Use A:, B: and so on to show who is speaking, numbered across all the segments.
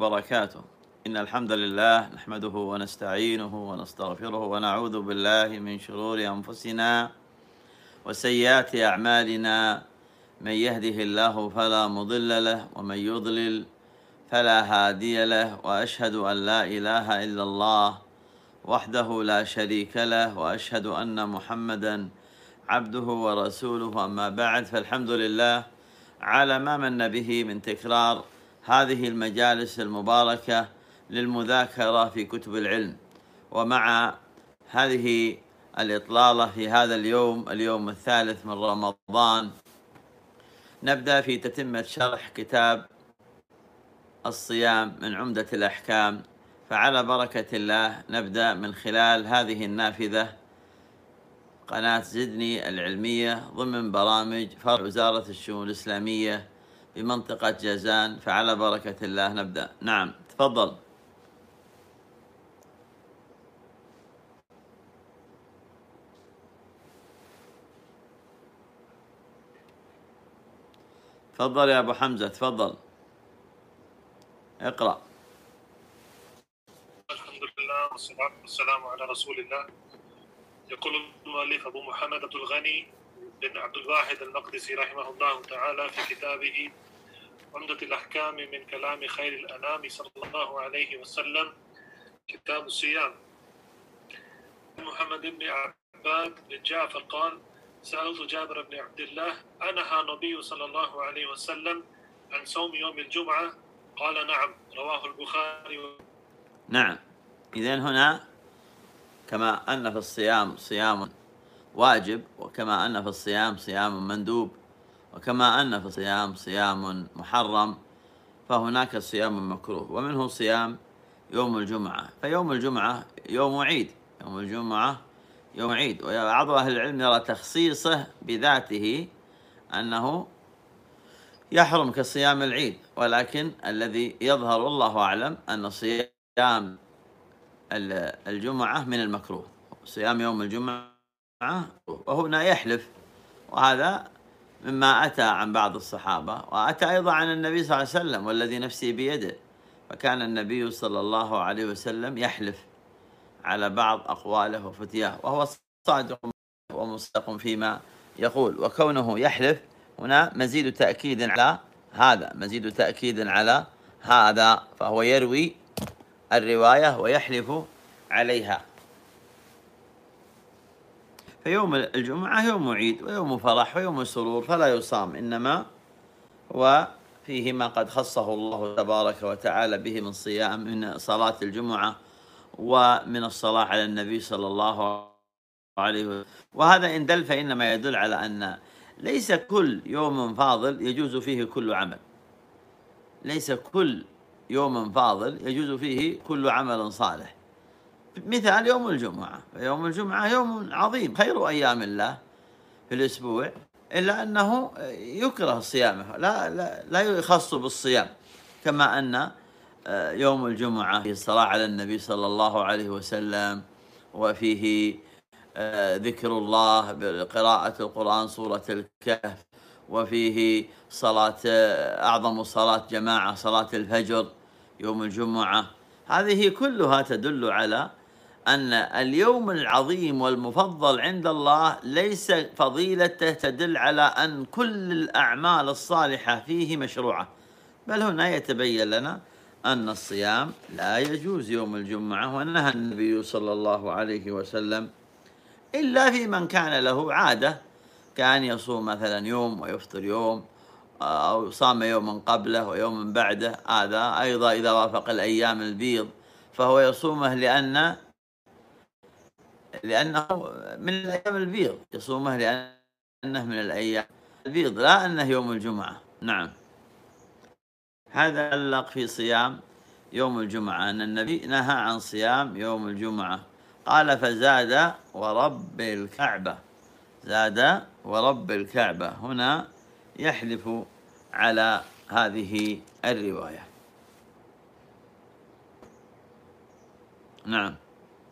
A: وبركاته. إن الحمد لله نحمده ونستعينه ونستغفره ونعوذ بالله من شرور أنفسنا وسيئات أعمالنا. من يهده الله فلا مضل له ومن يضلل فلا هادي له، وأشهد أن لا إله إلا الله وحده لا شريك له، وأشهد أن محمدا عبده ورسوله. أما بعد، فالحمد لله على ما من به من تكرار هذه المجالس المباركة للمذاكرة في كتب العلم، ومع هذه الإطلالة في هذا اليوم الثالث من رمضان، نبدأ في تتمة شرح كتاب الصيام من عمدة الأحكام. فعلى بركة الله نبدأ من خلال هذه النافذة، قناة زدني العلمية ضمن برامج فرع وزارة الشؤون الإسلامية بمنطقة جازان. فعلى بركة الله نبدأ. نعم، تفضل. تفضل يا أبو حمزة، تفضل اقرأ.
B: الحمد لله والصلاة والسلام على رسول الله. يقول المؤلف أبو محمد عبد الغني بن عبد الواحد المقدسي رحمه الله تعالى في كتابه عمدة الأحكام من كلام خير الأنام صلى الله عليه وسلم، كتاب الصيام. محمد بن عباد بن جعفر قال: سألت جابر بن عبد الله: أنهى النبي صلى الله عليه وسلم عن صوم يوم الجمعة؟ قال: نعم. رواه البخاري.
A: نعم، إذن هنا كما أن في الصيام صيام واجب، وكما أن في الصيام صيام مندوب، وكما أن في الصيام صيام محرم، فهناك صيام مكروه، ومنه صيام يوم الجمعة. فيوم الجمعة يوم عيد، يوم الجمعة يوم عيد، وبعض أهل العلم يرى تخصيصه بذاته أنه يحرم كصيام العيد، ولكن الذي يظهر والله أعلم أن صيام الجمعة من المكروه، صيام يوم الجمعة، وهنا يحلف، وهذا مما أتى عن بعض الصحابة، وأتى أيضا عن النبي صلى الله عليه وسلم والذي نفسي بيده. فكان النبي صلى الله عليه وسلم يحلف على بعض أقواله وفتياه، وهو صادق ومصدق فيما يقول. وكونه يحلف هنا مزيد تأكيد على هذا، مزيد تأكيد على هذا، فهو يروي الرواية ويحلف عليها. فيوم الجمعة يوم عيد ويوم فرح ويوم سرور، فلا يصام، إنما هو فيه ما قد خصه الله تبارك وتعالى به من صيام، من صلاة الجمعة ومن الصلاة على النبي صلى الله عليه وسلم. وهذا إن دل فإنما يدل على أن ليس كل يوم فاضل يجوز فيه كل عمل، ليس كل يوم فاضل يجوز فيه كل عمل صالح. مثال يوم الجمعة، يوم الجمعة يوم عظيم، خير أيام الله في الأسبوع، إلا أنه يكره صيامه، لا يخص بالصيام، كما أن يوم الجمعة فيه الصلاة على النبي صلى الله عليه وسلم، وفيه ذكر الله بقراءة القرآن، سورة الكهف، وفيه صلاة أعظم صلاة جماعة صلاة الفجر يوم الجمعة. هذه كلها تدل على أن اليوم العظيم والمفضل عند الله ليس فضيلته تدل على أن كل الأعمال الصالحة فيه مشروعة، بل هنا يتبين لنا أن الصيام لا يجوز يوم الجمعة، ونهى النبي صلى الله عليه وسلم إلا في من كان له عادة، كان يصوم مثلا يوم ويفطر يوم، أو صام يوما قبله ويوما بعده. هذا أيضا إذا وافق الأيام البيض فهو يصومه لأنه من الأيام البيض، يصومه لأنه من الأيام البيض، لا أنه يوم الجمعة. نعم، هذا علق في صيام يوم الجمعة أن النبي نهى عن صيام يوم الجمعة. قال: فزاد ورب الكعبة، زاد ورب الكعبة، هنا يحلف على هذه الرواية. نعم.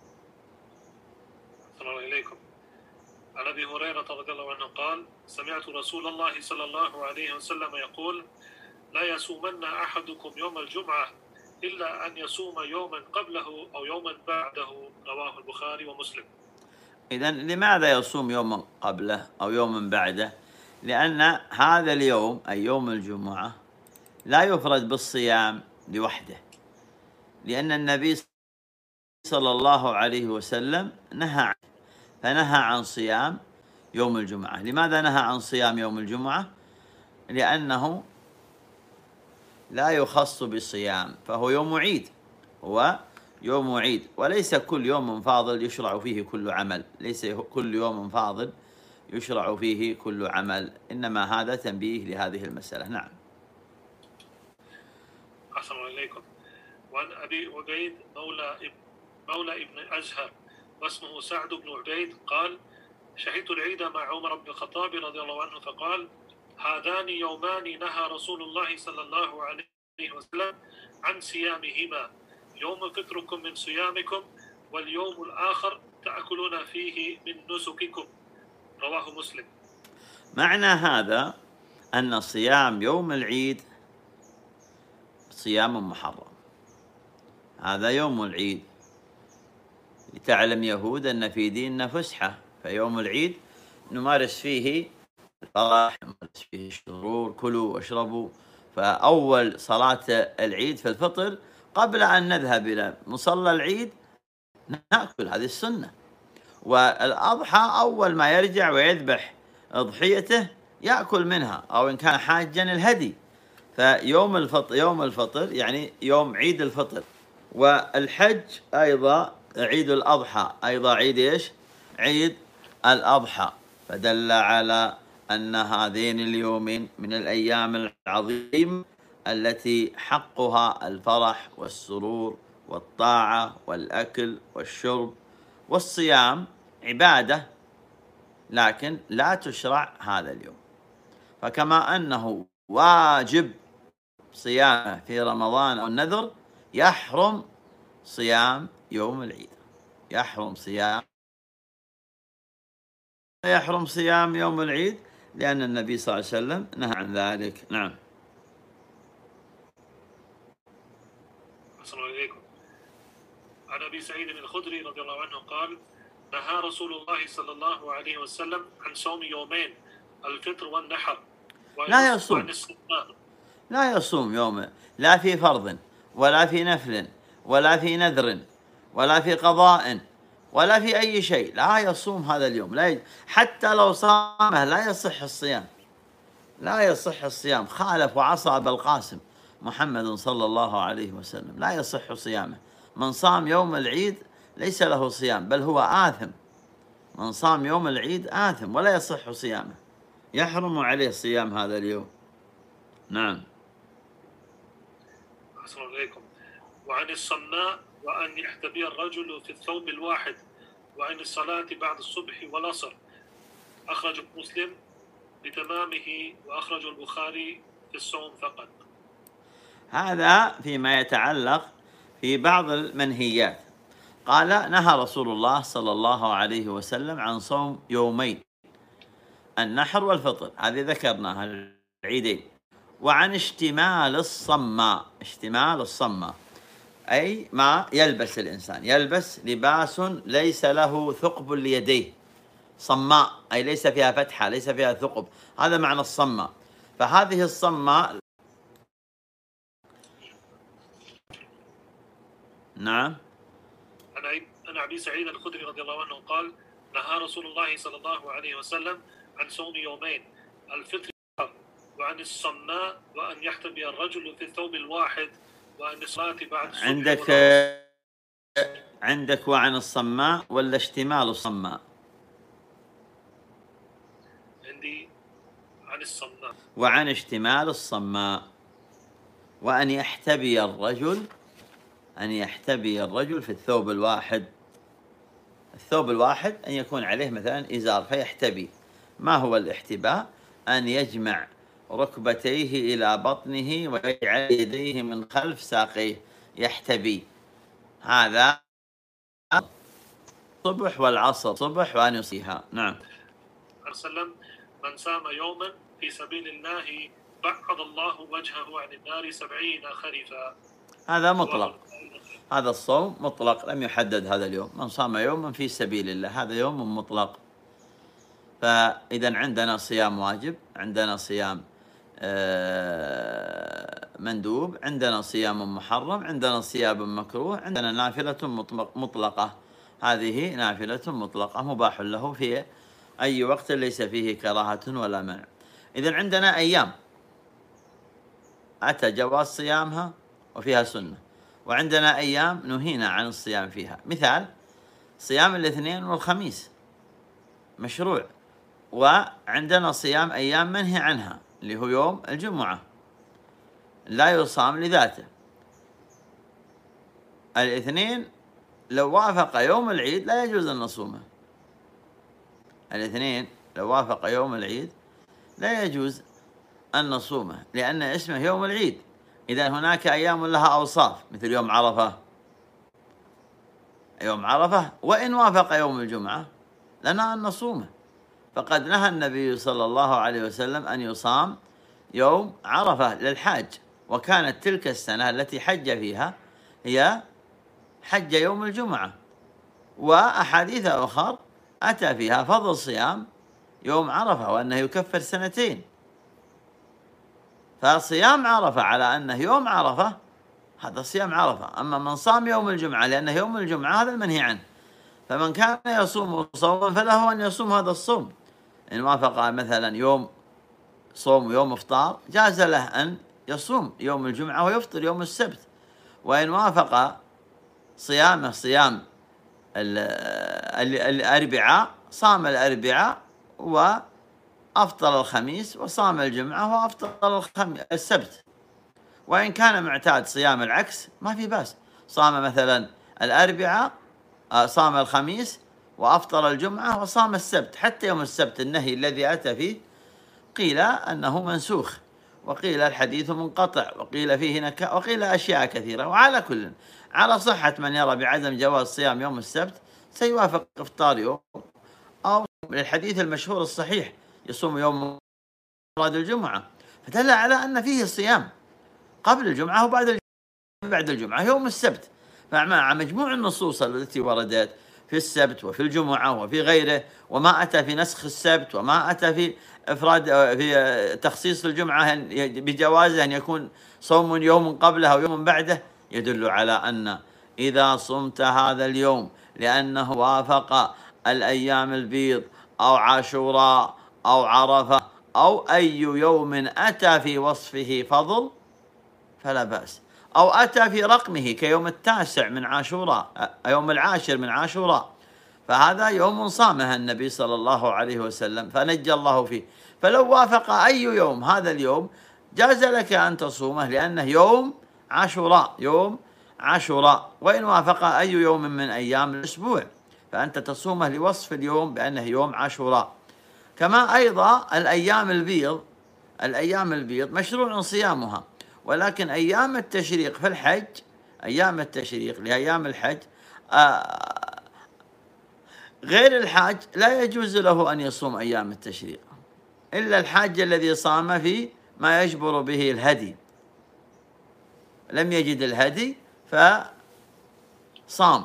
B: السلام عليكم. عن أبي هريرة رضي الله عنه قال: سمعت رسول الله صلى الله عليه وسلم يقول: لا يصومن أحدكم يوم الجمعة إلا أن يصوم يوما قبله أو يوما بعده، رواه البخاري ومسلم.
A: إذن لماذا يصوم يوما قبله أو يوما بعده؟ لأن هذا اليوم أي يوم الجمعة لا يفرد بالصيام لوحده، لأن النبي صلى الله عليه وسلم فنهى عن صيام يوم الجمعة. لماذا نهى عن صيام يوم الجمعة؟ لأنه لا يخص بصيام، فهو يوم عيد، هو يوم عيد، وليس كل يوم فاضل يشرع فيه كل عمل، ليس كل يوم فاضل يشرع فيه كل عمل، إنما هذا تنبيه لهذه المسألة. نعم.
B: أحسن إليكم. وعن أبي عبيد مولى ابن أزهر واسمه سعد بن عبيد قال: شهدت العيد مع عمر بن الخطاب رضي الله عنه فقال: هذان يومان نهى رسول الله صلى الله عليه وسلم عن صيامهما، يوم فطركم من صيامكم، واليوم الآخر تأكلون فيه من نسككم، رواه مسلم.
A: معنى هذا أن صيام يوم العيد صيام محرم، هذا يوم العيد، لتعلم يهود أن في ديننا فسحة، فيوم العيد نمارس فيه الفرح، نمارس فيه السرور، كلوا واشربوا. فأول صلاة العيد في الفطر قبل أن نذهب إلى مصلى العيد نأكل، هذه السنة. والأضحى أول ما يرجع ويذبح أضحيته يأكل منها، أو إن كان حاجا الهدي. فيوم الفطر يعني يوم عيد الفطر، والحج أيضا عيد الأضحى، أيضا عيد إيش؟ عيد الأضحى. فدل على أن هذين اليومين من الأيام العظيمة التي حقها الفرح والسرور والطاعة والأكل والشرب، والصيام عبادة لكن لا تشرع هذا اليوم. فكما أنه واجب صيامه في رمضان أو النذر، يحرم صيام يوم العيد، يحرم صيام يوم العيد، لأن النبي صلى الله عليه وسلم نهى عن ذلك. نعم.
B: السلام عليكم. عن أبي سعيد الخدري رضي الله عنه قال: نهى رسول الله صلى الله عليه وسلم عن صوم يومين، الفطر والنحر،
A: لا يصوم يوم، لا في فرض ولا في نفل ولا في نذر ولا في قضاء ولا في أي شيء، لا يصوم هذا اليوم، حتى لو صامه لا يصح الصيام، لا يصح الصيام، خالف وعصى أبا القاسم محمد صلى الله عليه وسلم، لا يصح صيامه. من صام يوم العيد ليس له صيام، بل هو آثم. من صام يوم العيد آثم ولا يصح صيامه، يحرم عليه صيام هذا اليوم. نعم.
B: أحسن إليكم. وعن الصماء وأن يحتبي الرجل في الثوب الواحد، وعن الصلاة بعد الصبح والعصر، أخرج مسلم بتمامه، وأخرج البخاري في الصوم فقط.
A: هذا فيما يتعلق في بعض المنهيات. قال: نهى رسول الله صلى الله عليه وسلم عن صوم يومين، النحر والفطر، هذه ذكرناها العيدين. وعن اشتمال الصماء أي ما يلبس الإنسان، يلبس لباس ليس له ثقب ليديه، صماء أي ليس فيها فتحة، ليس فيها ثقب، هذا معنى الصماء. فهذه الصماء. نعم.
B: عن أبي سعيد الخدري رضي الله عنه قال: نهى رسول الله صلى الله عليه وسلم عن صوم يومين، الفطر، وعن الصماء وأن يحتبي الرجل في الثوب الواحد، وأن الصلاة بعد الصبح
A: عندك وعن الصماء ولا اشتمال الصماء؟
B: عندي عن الصماء.
A: وعن اشتمال الصماء، وأن يحتبي الرجل، في الثوب الواحد. الثوب الواحد أن يكون عليه مثلا إزار فيحتبي. ما هو الاحتباء؟ أن يجمع ركبتيه إلى بطنه ويجعل يديه من خلف ساقيه، يحتبي. هذا الصبح والعصر، صبح وأن يصيها. نعم.
B: وسلم: من صام يوما في سبيل الله بعد الله وجهه عن النار 70 خريفا.
A: هذا مطلق، هذا الصوم مطلق لم يحدد هذا اليوم، من صام يوما في سبيل الله هذا يوم مطلق. فإذا عندنا صيام واجب، عندنا صيام مندوب، عندنا صيام محرم، عندنا صيام مكروه، عندنا نافلة مطلقة. هذه نافلة مطلقة مباح له في أي وقت ليس فيه كراهة ولا منع. إذا عندنا أيام أتى جواز صيامها وفيها سنة، وعندنا أيام نهينا عن الصيام فيها. مثال صيام الاثنين والخميس مشروع، وعندنا صيام أيام منهي عنها اللي هو يوم الجمعة لا يصام لذاته. الاثنين لو وافق يوم العيد لا يجوز أن نصومه. الاثنين لو وافق يوم العيد لا يجوز أن نصومه لأن اسمه يوم العيد. إذا هناك أيام لها أوصاف مثل يوم عرفة، يوم عرفة وإن وافق يوم الجمعة لنا أن نصومه، فقد نهى النبي صلى الله عليه وسلم أن يصام يوم عرفة للحاج، وكانت تلك السنة التي حج فيها هي حج يوم الجمعة. وأحاديث أخرى أتى فيها فضل صيام يوم عرفة وأنه يكفر سنتين. فصيام عرفة على أنه يوم عرفة هذا صيام عرفة. أما من صام يوم الجمعة لأنه يوم الجمعة هذا المنهي عنه. فمن كان يصوم صوما فله أن يصوم هذا الصوم. إن وافق مثلا يوم صوم ويوم إفطار جاز له أن يصوم يوم الجمعة ويفطر يوم السبت. وإن وافق صيامه صيام الأربعاء صام الأربعاء وأفطر الخميس، وصام الجمعة وأفطر السبت. وإن كان معتاد صيام العكس ما في بأس، صام مثلا الأربعاء صام الخميس وأفطر الجمعة وصام السبت. حتى يوم السبت النهي الذي أتى فيه قيل أنه منسوخ، وقيل الحديث منقطع، وقيل فيه وقيل أشياء كثيرة. وعلى كل على صحة من يرى بعدم جواز صيام يوم السبت سيوافق إفطار يوم، أو الحديث المشهور الصحيح يصوم يوم مراد الجمعة، فدل على أن فيه صيام قبل الجمعة وبعد الجمعة يوم السبت. فمع مجموع النصوص التي وردت في السبت وفي الجمعة وفي غيره، وما أتى في نسخ السبت وما أتى في إفراد في تخصيص الجمعة بجوازه أن يكون صوم يوم قبله أو يوم بعده، يدل على أن إذا صمت هذا اليوم لأنه وافق الأيام البيض أو عاشوراء أو عرفة أو أي يوم أتى في وصفه فضل فلا بأس، أو أتى في رقمه كيوم 9 من عاشوراء، يوم 10 من عاشوراء، فهذا يوم صامه النبي صلى الله عليه وسلم فنجى الله فيه. فلو وافق أي يوم هذا اليوم جاز لك أن تصومه لأنه يوم عاشوراء، يوم عاشوراء. وإن وافق أي يوم من أيام الأسبوع فأنت تصومه لوصف اليوم بأنه يوم عاشوراء. كما أيضا الأيام البيض مشروع صيامها، ولكن أيام التشريق في الحج، أيام التشريق لأيام الحج غير الحاج لا يجوز له أن يصوم أيام التشريق إلا الحاج الذي صام في ما يجبر به الهدي، لم يجد الهدي فصام.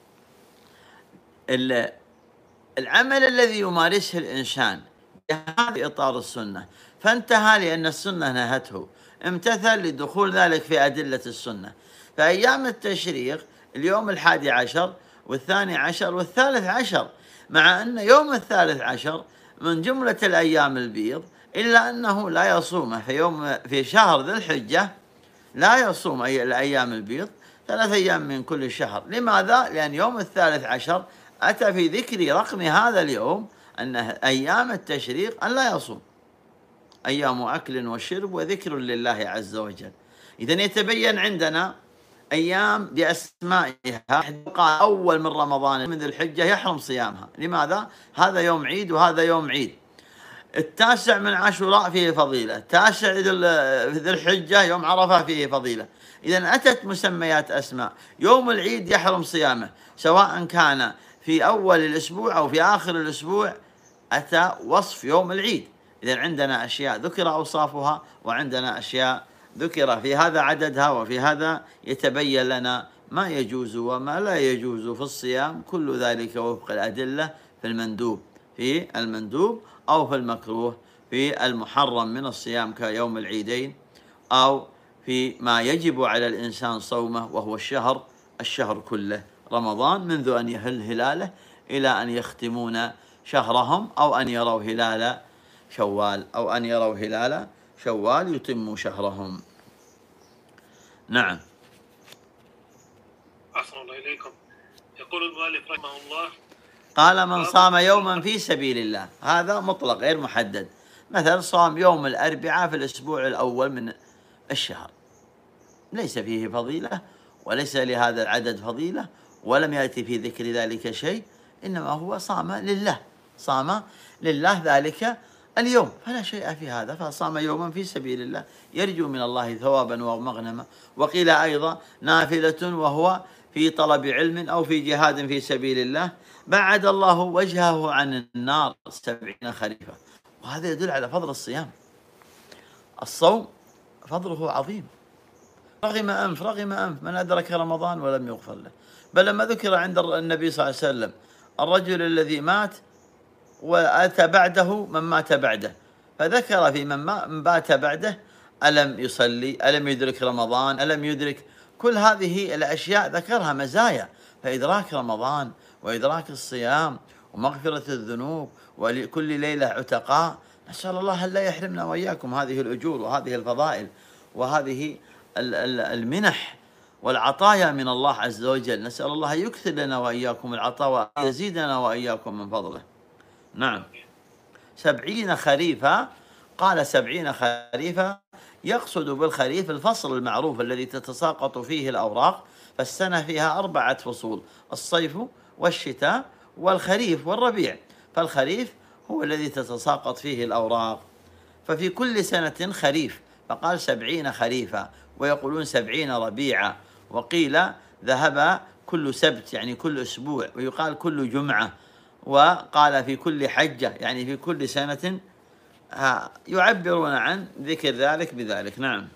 A: العمل الذي يمارسه الإنسان هذا إطار السنة، فانتهى لأن السنة نهته، امتثل لدخول ذلك في أدلة السنة. فأيام التشريق اليوم 11 وال12 وال13، مع أن يوم 13 من جملة الأيام البيض إلا أنه لا يصومه في شهر ذي الحجة، لا يصوم الأيام البيض 3 أيام من كل شهر. لماذا؟ لأن يوم 13 أتى في ذكر رقم هذا اليوم أن أيام التشريق أن لا يصوم، أيام أكل وشرب وذكر لله عز وجل. إذن يتبين عندنا أيام بأسمائها، قال أول من رمضان من ذي الحجة يحرم صيامها. لماذا؟ هذا يوم عيد وهذا يوم عيد. 9 من عاشوراء فيه فضيلة، 9 ذي الحجة يوم عرفة فيه فضيلة. إذن أتت مسميات أسماء. يوم العيد يحرم صيامه سواء كان في أول الأسبوع أو في آخر الأسبوع، أتى وصف يوم العيد. إذن عندنا أشياء ذكر أوصافها وعندنا أشياء ذكر في هذا عددها، وفي هذا يتبين لنا ما يجوز وما لا يجوز في الصيام، كل ذلك وفق الأدلة في المندوب أو في المكروه، في المحرم من الصيام كيوم العيدين، أو في ما يجب على الإنسان صومه وهو الشهر كله، رمضان منذ أن يهل هلاله إلى أن يختمون شهرهم، أو أن يروا هلال شوال يتموا شهرهم. نعم.
B: أحسن الله إليكم. يقول المؤلف رحمه الله:
A: قال: من صام يوما في سبيل الله، هذا مطلق غير محدد. مثلا صام يوم الأربعاء في الأسبوع الأول من الشهر، ليس فيه فضيلة، وليس لهذا العدد فضيلة، ولم يأتي في ذكر ذلك شيء، إنما هو صام لله ذلك اليوم، فلا شيء في هذا، فصام يوما في سبيل الله يرجو من الله ثوابا ومغنما. وقيل أيضا نافلة وهو في طلب علم أو في جهاد في سبيل الله، بعد الله وجهه عن النار 70 خريفا. وهذا يدل على فضل الصيام. الصوم فضله عظيم، رغم أنف من أدرك رمضان ولم يغفر له. بل لما ذكر عند النبي صلى الله عليه وسلم الرجل الذي مات وأتى بعده من مات بعده، فذكر في من مات بعده ألم يصلي، ألم يدرك رمضان، ألم يدرك كل هذه الأشياء، ذكرها مزايا. فإدراك رمضان وإدراك الصيام ومغفرة الذنوب وكل ليلة عتقاء، نسأل الله أن لا يحرمنا وإياكم هذه الأجور وهذه الفضائل وهذه المنح والعطايا من الله عز وجل. نسأل الله يكثر لنا وإياكم العطاء ويزيدنا وإياكم من فضله. نعم. 70 خريفا، قال 70 خريفا يقصد بالخريف الفصل المعروف الذي تتساقط فيه الأوراق، فالسنة فيها 4 فصول: الصيف والشتاء والخريف والربيع. فالخريف هو الذي تتساقط فيه الأوراق، ففي كل سنة خريف، فقال 70 خريفا، ويقولون 70 ربيعا. وقيل ذهب كل سبت يعني كل أسبوع، ويقال كل جمعة، وقال في كل حجة يعني في كل سنة، يعبرون عن ذكر ذلك بذلك. نعم.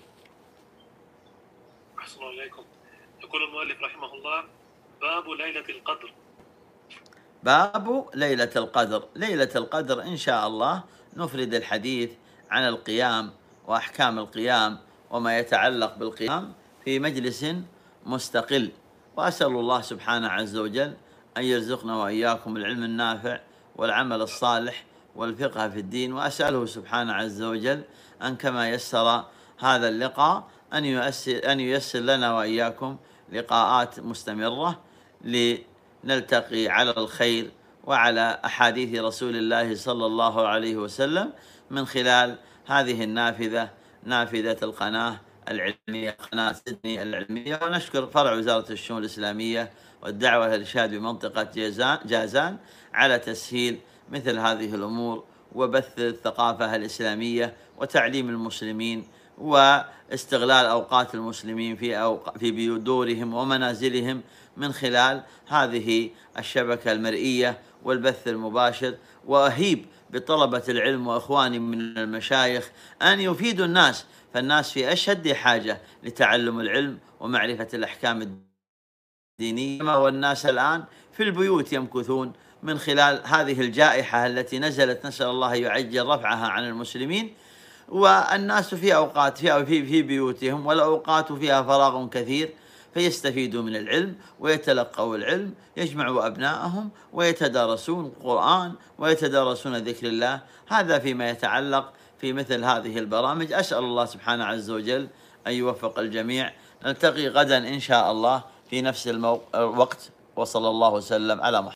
B: أحسن الله إليكم. يقول المؤلف رحمه الله: باب ليلة القدر.
A: باب ليلة القدر. ليلة القدر إن شاء الله نفرد الحديث عن القيام وأحكام القيام وما يتعلق بالقيام في مجلس مستقل، وأسأل الله سبحانه عز وجل أن يرزقنا وإياكم العلم النافع والعمل الصالح والفقه في الدين. وأسأله سبحانه عز وجل أن كما يسر هذا اللقاء أن ييسر لنا وإياكم لقاءات مستمرة لنلتقي على الخير وعلى أحاديث رسول الله صلى الله عليه وسلم من خلال هذه نافذة القناة العلمية، قناة سيدني العلمية. ونشكر فرع وزارة الشؤون الإسلامية والدعوة والإرشاد بمنطقة جازان على تسهيل مثل هذه الأمور وبث الثقافة الإسلامية وتعليم المسلمين واستغلال أوقات المسلمين في دورهم ومنازلهم من خلال هذه الشبكة المرئية والبث المباشر. وأهيب بطلبة العلم وإخواني من المشايخ أن يفيدوا الناس، فالناس في أشد حاجة لتعلم العلم ومعرفة الأحكام الدينية، والناس الآن في البيوت يمكثون من خلال هذه الجائحة التي نزلت، نسأل الله يعجل رفعها عن المسلمين، والناس في أوقات في بيوتهم، والأوقات فيها فراغ كثير، فيستفيدوا من العلم ويتلقوا العلم، يجمعوا أبنائهم ويتدارسون القرآن ويتدارسون ذكر الله. هذا فيما يتعلق في مثل هذه البرامج. أسأل الله سبحانه عز وجل أن يوفق الجميع. نلتقي غدا إن شاء الله في نفس الوقت، وصلى الله وسلم على محمد.